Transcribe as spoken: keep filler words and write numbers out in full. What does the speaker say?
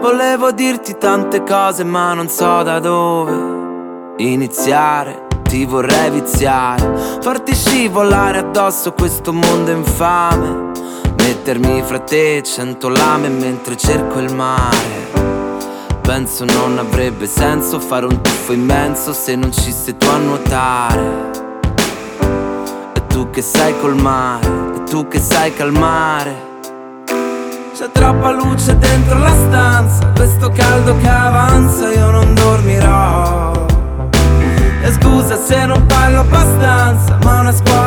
Volevo dirti tante cose ma non so da dove iniziare. Ti vorrei viziare, farti scivolare addosso questo mondo infame, mettermi fra te cento lame mentre cerco il mare. Penso non avrebbe senso fare un tuffo immenso se non ci sei tu a nuotare. E tu che sai col mare, e tu che sai calmare. C'è troppa luce dentro la stanza, questo caldo che avanza, io non dormirò. E scusa se non parlo abbastanza, ma una scuola